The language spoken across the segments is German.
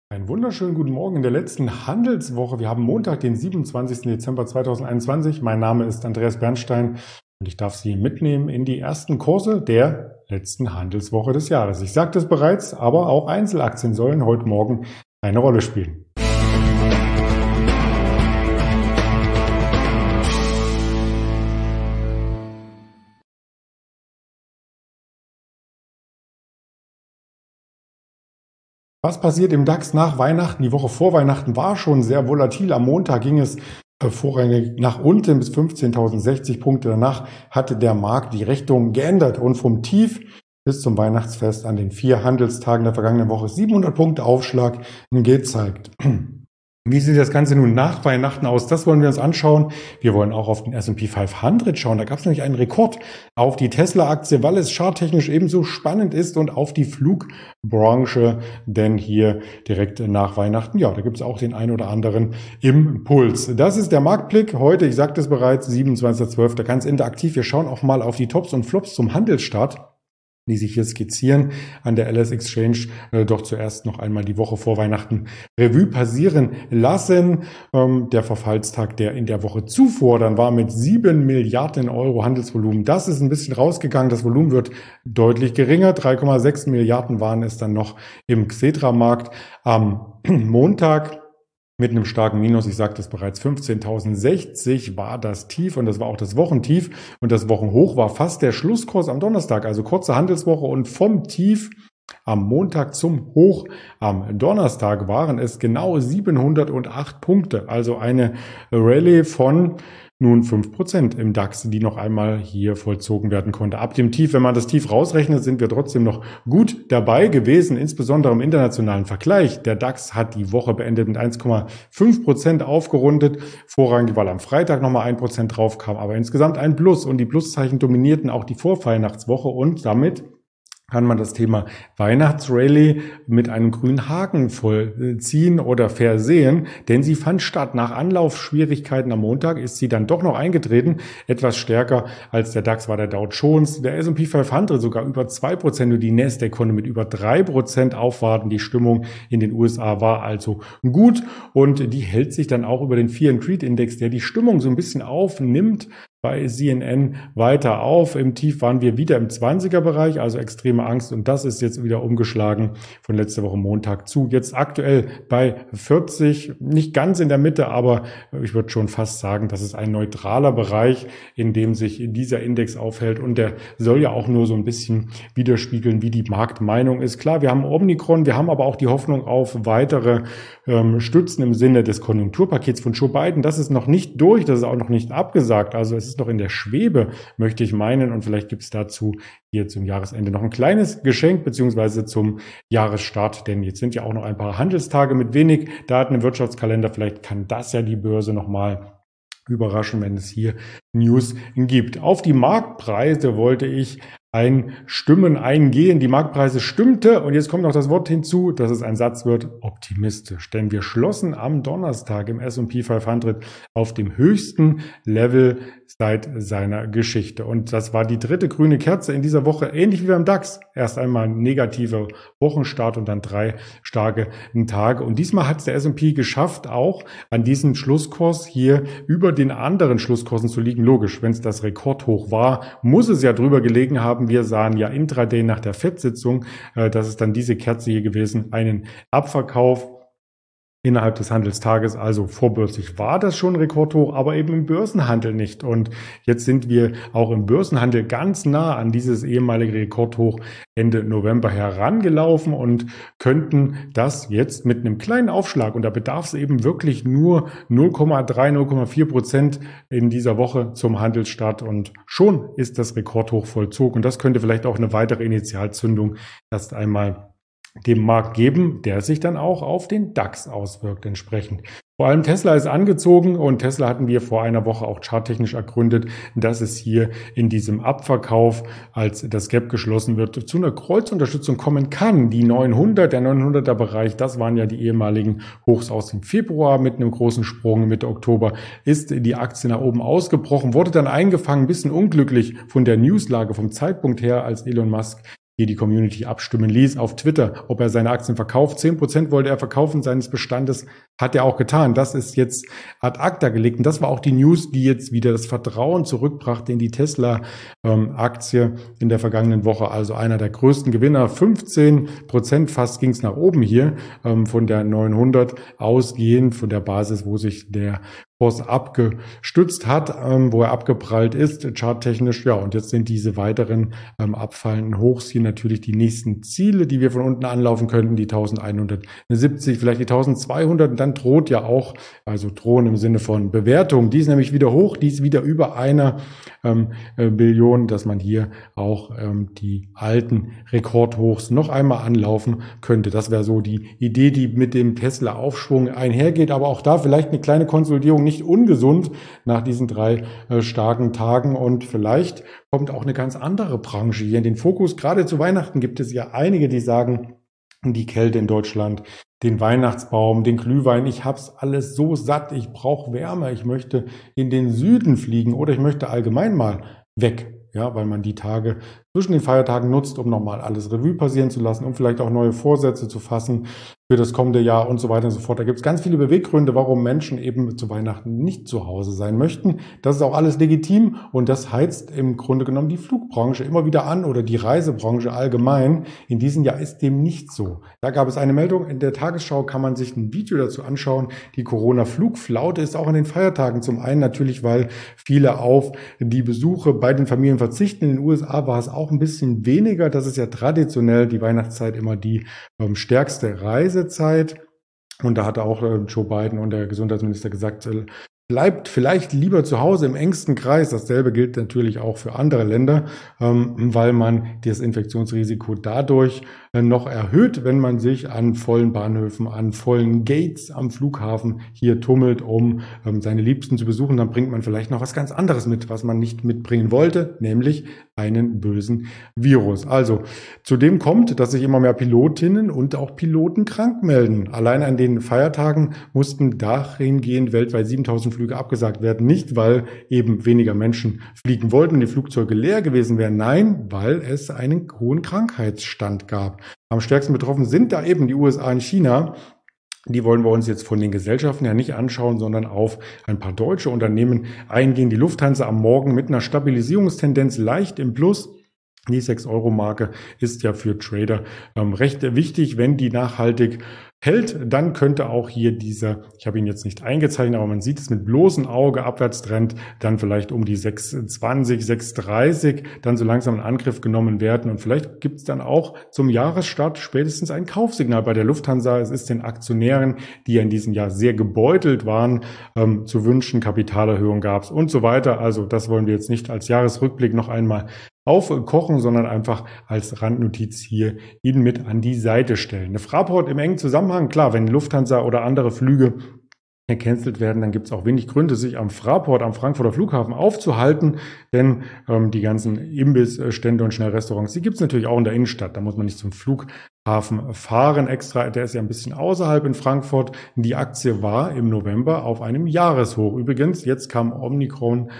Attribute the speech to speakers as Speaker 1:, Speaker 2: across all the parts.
Speaker 1: Einen wunderschönen guten Morgen in der letzten Handelswoche. Wir haben Montag, den 27. Dezember 2021. Mein Name ist Andreas Bernstein und ich darf Sie mitnehmen in die ersten Kurse der letzten Handelswoche des Jahres. Ich sagte es bereits, aber auch Einzelaktien sollen heute Morgen eine Rolle spielen. Was passiert im DAX nach Weihnachten? Die Woche vor Weihnachten war schon sehr volatil. Am Montag ging es vorrangig nach unten bis 15.060 Punkte. Danach hatte der Markt die Richtung geändert und vom Tief bis zum Weihnachtsfest an den 4 Handelstagen der vergangenen Woche 700 Punkte Aufschlag gezeigt. Wie sieht das Ganze nun nach Weihnachten aus? Das wollen wir uns anschauen. Wir wollen auch auf den S&P 500 schauen. Da gab es nämlich einen Rekord auf die Tesla-Aktie, weil es charttechnisch ebenso spannend ist, und auf die Flugbranche, denn hier direkt nach Weihnachten, ja, da gibt es auch den ein oder anderen Impuls. Das ist der Marktblick heute, ich sagte es bereits, 27.12. ganz interaktiv. Wir schauen auch mal auf die Tops und Flops zum Handelsstart, die sich hier skizzieren an der LS Exchange. Doch zuerst noch einmal die Woche vor Weihnachten Revue passieren lassen. Der Verfallstag, der in der Woche zuvor dann war, mit 7 Milliarden Euro Handelsvolumen. Das ist ein bisschen rausgegangen. Das Volumen wird deutlich geringer. 3,6 Milliarden waren es dann noch im Xetra-Markt am Montag. Mit einem starken Minus, ich sagte es bereits, 15.060 war das Tief und das war auch das Wochentief, und das Wochenhoch war fast der Schlusskurs am Donnerstag, also kurze Handelswoche, und vom Tief am Montag zum Hoch am Donnerstag waren es genau 708 Punkte, also eine Rallye von nun 5% im DAX, die noch einmal hier vollzogen werden konnte. Ab dem Tief, wenn man das Tief rausrechnet, sind wir trotzdem noch gut dabei gewesen, insbesondere im internationalen Vergleich. Der DAX hat die Woche beendet mit 1,5% aufgerundet, vorrangig, weil am Freitag nochmal 1% drauf kam, aber insgesamt ein Plus, und die Pluszeichen dominierten auch die Vorweihnachtswoche, und damit kann man das Thema Weihnachtsrallye mit einem grünen Haken vollziehen oder versehen, denn sie fand statt. Nach Anlaufschwierigkeiten am Montag ist sie dann doch noch eingetreten. Etwas stärker als der DAX war der Dow Jones, der S&P 500 sogar über 2%, und die Nasdaq konnte mit über 3% aufwarten. Die Stimmung in den USA war also gut, und die hält sich dann auch über den Fear and Greed Index, der die Stimmung so ein bisschen aufnimmt, bei CNN weiter auf. Im Tief waren wir wieder im 20er-Bereich, also extreme Angst, und das ist jetzt wieder umgeschlagen von letzter Woche Montag zu. Jetzt aktuell bei 40, nicht ganz in der Mitte, aber ich würde schon fast sagen, das ist ein neutraler Bereich, in dem sich dieser Index aufhält, und der soll ja auch nur so ein bisschen widerspiegeln, wie die Marktmeinung ist. Klar, wir haben Omikron, wir haben aber auch die Hoffnung auf weitere Stützen im Sinne des Konjunkturpakets von Joe Biden. Das ist noch nicht durch, das ist auch noch nicht abgesagt, also es ist noch in der Schwebe, möchte ich meinen, und vielleicht gibt es dazu hier zum Jahresende noch ein kleines Geschenk, beziehungsweise zum Jahresstart, denn jetzt sind ja auch noch ein paar Handelstage mit wenig Daten im Wirtschaftskalender. Vielleicht kann das ja die Börse nochmal überraschen, wenn es hier News gibt. Auf die Marktpreise wollte ich Stimmen eingehen. Die Marktpreise stimmte, und jetzt kommt noch das Wort hinzu, dass es ein Satz wird, optimistisch. Denn wir schlossen am Donnerstag im S&P 500 auf dem höchsten Level seit seiner Geschichte. Und das war die dritte grüne Kerze in dieser Woche, ähnlich wie beim DAX. Erst einmal ein negativer Wochenstart und dann 3 starke Tage. Und diesmal hat es der S&P geschafft, auch an diesem Schlusskurs hier über den anderen Schlusskursen zu liegen. Logisch, wenn es das Rekordhoch war, muss es ja drüber gelegen haben. Wir sahen ja intraday nach der FED-Sitzung, das ist dann diese Kerze hier gewesen, einen Abverkauf innerhalb des Handelstages, also vorbörslich war das schon Rekordhoch, aber eben im Börsenhandel nicht. Und jetzt sind wir auch im Börsenhandel ganz nah an dieses ehemalige Rekordhoch Ende November herangelaufen und könnten das jetzt mit einem kleinen Aufschlag, und da bedarf es eben wirklich nur 0,3, 0,4% in dieser Woche zum Handelsstart, und schon ist das Rekordhoch vollzogen. Und das könnte vielleicht auch eine weitere Initialzündung erst einmal dem Markt geben, der sich dann auch auf den DAX auswirkt entsprechend. Vor allem Tesla ist angezogen, und Tesla hatten wir vor einer Woche auch charttechnisch ergründet, dass es hier in diesem Abverkauf, als das Gap geschlossen wird, zu einer Kreuzunterstützung kommen kann. Die 900, der 900er Bereich, das waren ja die ehemaligen Hochs aus dem Februar. Mit einem großen Sprung Mitte Oktober ist die Aktie nach oben ausgebrochen, wurde dann eingefangen, ein bisschen unglücklich von der Newslage, vom Zeitpunkt her, als Elon Musk hier die Community abstimmen ließ auf Twitter, ob er seine Aktien verkauft. 10% wollte er verkaufen seines Bestandes, hat er auch getan. Das ist jetzt ad acta gelegt. Und das war auch die News, die jetzt wieder das Vertrauen zurückbrachte in die Tesla-Aktie in der vergangenen Woche. Also einer der größten Gewinner. 15% fast ging es nach oben hier, von der 900 ausgehend, von der Basis, wo sich der Kurs abgestützt hat, wo er abgeprallt ist, charttechnisch. Ja, und jetzt sind diese weiteren abfallenden Hochs hier natürlich die nächsten Ziele, die wir von unten anlaufen könnten, die 1170, vielleicht die 1200. Und dann droht ja auch, also drohen im Sinne von Bewertung, die ist nämlich wieder hoch, die ist wieder über einer Billion, dass man hier auch die alten Rekordhochs noch einmal anlaufen könnte. Das wäre so die Idee, die mit dem Tesla-Aufschwung einhergeht, aber auch da vielleicht eine kleine Konsolidierung, nicht ungesund nach diesen 3 starken Tagen, und vielleicht kommt auch eine ganz andere Branche hier in den Fokus. Gerade zu Weihnachten gibt es ja einige, die sagen, die Kälte in Deutschland, den Weihnachtsbaum, den Glühwein, ich hab's alles so satt, ich brauche Wärme, ich möchte in den Süden fliegen oder ich möchte allgemein mal weg. Ja, weil man die Tage zwischen den Feiertagen nutzt, um nochmal alles Revue passieren zu lassen, um vielleicht auch neue Vorsätze zu fassen für das kommende Jahr und so weiter und so fort. Da gibt es ganz viele Beweggründe, warum Menschen eben zu Weihnachten nicht zu Hause sein möchten. Das ist auch alles legitim, und das heizt im Grunde genommen die Flugbranche immer wieder an oder die Reisebranche allgemein. In diesem Jahr ist dem nicht so. Da gab es eine Meldung in der Tagesschau, kann man sich ein Video dazu anschauen. Die Corona-Flugflaute ist auch an den Feiertagen. Zum einen natürlich, weil viele auf die Besuche bei den Familien verzichten. In den USA war es auch ein bisschen weniger. Das ist ja traditionell die Weihnachtszeit immer die stärkste Reisezeit. Und da hatte auch Joe Biden und der Gesundheitsminister gesagt, bleibt vielleicht lieber zu Hause im engsten Kreis. Dasselbe gilt natürlich auch für andere Länder, weil man das Infektionsrisiko dadurch noch erhöht, wenn man sich an vollen Bahnhöfen, an vollen Gates am Flughafen hier tummelt, um seine Liebsten zu besuchen. Dann bringt man vielleicht noch was ganz anderes mit, was man nicht mitbringen wollte, nämlich einen bösen Virus. Also zudem kommt, dass sich immer mehr Pilotinnen und auch Piloten krank melden. Allein an den Feiertagen mussten dahingehend weltweit 7000 Flüge abgesagt werden. Nicht, weil eben weniger Menschen fliegen wollten und die Flugzeuge leer gewesen wären. Nein, weil es einen hohen Krankheitsstand gab. Am stärksten betroffen sind da eben die USA und China. Die wollen wir uns jetzt von den Gesellschaften ja nicht anschauen, sondern auf ein paar deutsche Unternehmen eingehen. Die Lufthansa am Morgen mit einer Stabilisierungstendenz leicht im Plus. Die 6-Euro-Marke ist ja für Trader recht wichtig. Wenn die nachhaltig hält, dann könnte auch hier dieser, ich habe ihn jetzt nicht eingezeichnet, aber man sieht es mit bloßem Auge, Abwärtstrend, dann vielleicht um die 6,20, 6,30, dann so langsam in Angriff genommen werden. Und vielleicht gibt es dann auch zum Jahresstart spätestens ein Kaufsignal bei der Lufthansa. Es ist den Aktionären, die ja in diesem Jahr sehr gebeutelt waren, zu wünschen. Kapitalerhöhung gab es und so weiter. Also das wollen wir jetzt nicht als Jahresrückblick noch einmal aufkochen, sondern einfach als Randnotiz hier Ihnen mit an die Seite stellen. Eine Fraport im engen Zusammenhang, klar, wenn Lufthansa oder andere Flüge gecancelt werden, dann gibt es auch wenig Gründe, sich am Fraport, am Frankfurter Flughafen aufzuhalten, denn die ganzen Imbissstände und Schnellrestaurants, die gibt es natürlich auch in der Innenstadt. Da muss man nicht zum Flughafen fahren extra. Der ist ja ein bisschen außerhalb in Frankfurt. Die Aktie war im November auf einem Jahreshoch. Übrigens, jetzt kam Omikron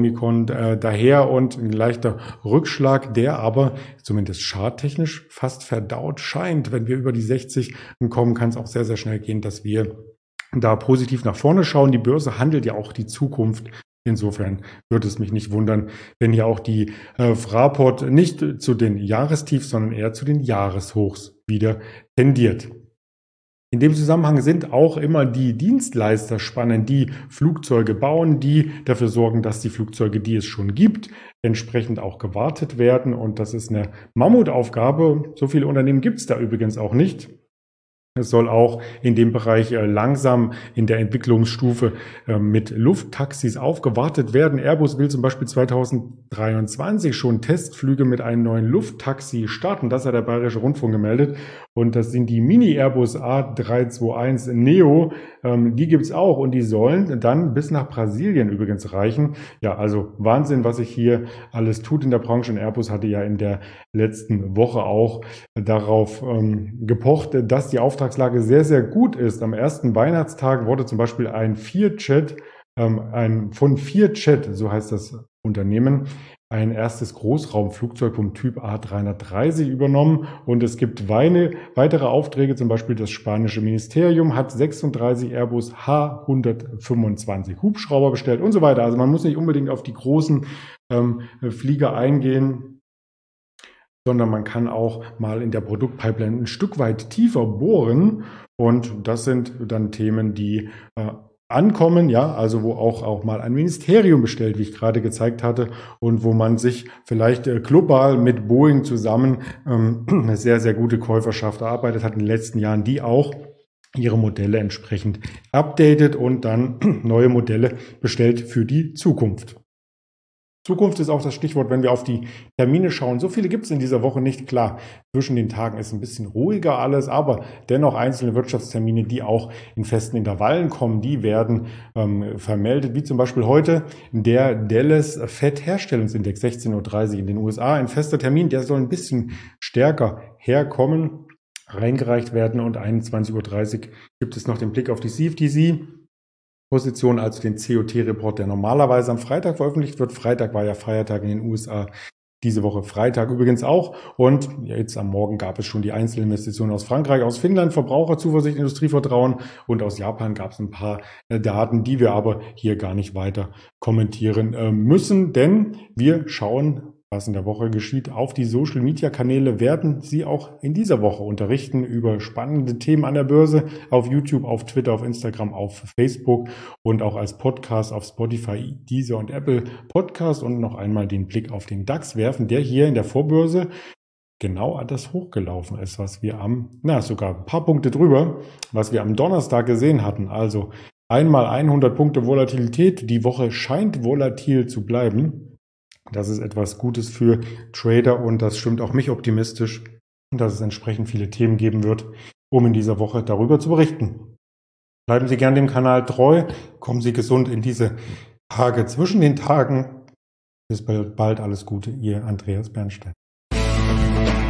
Speaker 1: daher und ein leichter Rückschlag, der aber zumindest charttechnisch fast verdaut scheint. Wenn wir über die 60 kommen, kann es auch sehr, sehr schnell gehen, dass wir da positiv nach vorne schauen. Die Börse handelt ja auch die Zukunft. Insofern würde es mich nicht wundern, wenn hier auch die Fraport nicht zu den Jahrestiefs, sondern eher zu den Jahreshochs wieder tendiert. In dem Zusammenhang sind auch immer die Dienstleister spannend, die Flugzeuge bauen, die dafür sorgen, dass die Flugzeuge, die es schon gibt, entsprechend auch gewartet werden. Und das ist eine Mammutaufgabe. So viele Unternehmen gibt es da übrigens auch nicht. Es soll auch in dem Bereich langsam in der Entwicklungsstufe mit Lufttaxis aufgewartet werden. Airbus will zum Beispiel 2023 schon Testflüge mit einem neuen Lufttaxi starten. Das hat der Bayerische Rundfunk gemeldet. Und das sind die Mini-Airbus A321 Neo. Die gibt's auch und die sollen dann bis nach Brasilien übrigens reichen. Ja, also Wahnsinn, was sich hier alles tut in der Branche. Und Airbus hatte ja in der letzten Woche auch darauf gepocht, dass die Auftragslage sehr, sehr gut ist. Am ersten Weihnachtstag wurde zum Beispiel ein von Vierjet, so heißt das Unternehmen, ein erstes Großraumflugzeug vom Typ A330 übernommen und es gibt weitere Aufträge, zum Beispiel das spanische Ministerium hat 36 Airbus H125 Hubschrauber bestellt und so weiter. Also man muss nicht unbedingt auf die großen Flieger eingehen, sondern man kann auch mal in der Produktpipeline ein Stück weit tiefer bohren und das sind dann Themen, die ankommen, ja, also wo auch mal ein Ministerium bestellt, wie ich gerade gezeigt hatte, und wo man sich vielleicht global mit Boeing zusammen eine sehr, sehr gute Käuferschaft erarbeitet hat in den letzten Jahren, die auch ihre Modelle entsprechend updatet und dann neue Modelle bestellt für die Zukunft. Zukunft ist auch das Stichwort, wenn wir auf die Termine schauen. So viele gibt es in dieser Woche nicht. Klar, zwischen den Tagen ist ein bisschen ruhiger alles, aber dennoch einzelne Wirtschaftstermine, die auch in festen Intervallen kommen, die werden vermeldet, wie zum Beispiel heute der Dallas Fed Herstellungsindex 16:30 Uhr in den USA. Ein fester Termin, der soll ein bisschen stärker herkommen, reingereicht werden und 21:30 Uhr gibt es noch den Blick auf die CFTC. Position, also den COT-Report, der normalerweise am Freitag veröffentlicht wird. Freitag war ja Feiertag in den USA, diese Woche Freitag übrigens auch. Und jetzt am Morgen gab es schon die Einzelinvestitionen aus Frankreich, aus Finnland, Verbraucherzuversicht, Industrievertrauen und aus Japan gab es ein paar Daten, die wir aber hier gar nicht weiter kommentieren müssen, denn wir schauen, was in der Woche geschieht. Auf die Social-Media-Kanäle werden Sie auch in dieser Woche unterrichten über spannende Themen an der Börse, auf YouTube, auf Twitter, auf Instagram, auf Facebook und auch als Podcast auf Spotify, Deezer und Apple Podcast und noch einmal den Blick auf den DAX werfen, der hier in der Vorbörse genau an das hochgelaufen ist, was wir sogar ein paar Punkte drüber, was wir am Donnerstag gesehen hatten. Also einmal 100 Punkte Volatilität. Die Woche scheint volatil zu bleiben. Das ist etwas Gutes für Trader und das stimmt auch mich optimistisch, dass es entsprechend viele Themen geben wird, um in dieser Woche darüber zu berichten. Bleiben Sie gern dem Kanal treu, kommen Sie gesund in diese Tage zwischen den Tagen. Bis bald, alles Gute, Ihr Andreas Bernstein.